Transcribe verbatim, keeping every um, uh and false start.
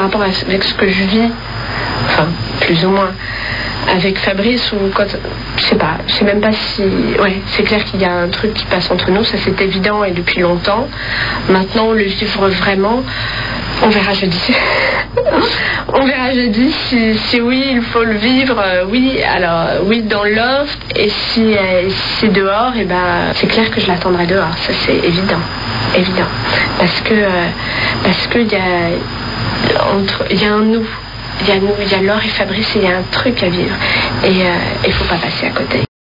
rapport à, avec ce que je vis, enfin, plus ou moins, avec Fabrice, ou quand, je sais pas, je sais même pas si, ouais, c'est clair qu'il y a un truc qui passe entre nous, ça c'est évident et depuis longtemps. Maintenant, le vivre vraiment, on verra jeudi. On verra jeudi si, si oui, il faut le vivre, euh, oui, alors oui dans le loft, et si, euh, si c'est dehors, et ben c'est clair que je l'attendrai dehors, ça c'est évident, évident, parce que euh, parce que il y a entre, il y a un nous, il y a nous, il y a Laure et Fabrice, et il y a un truc à vivre, et il euh, faut pas passer à côté.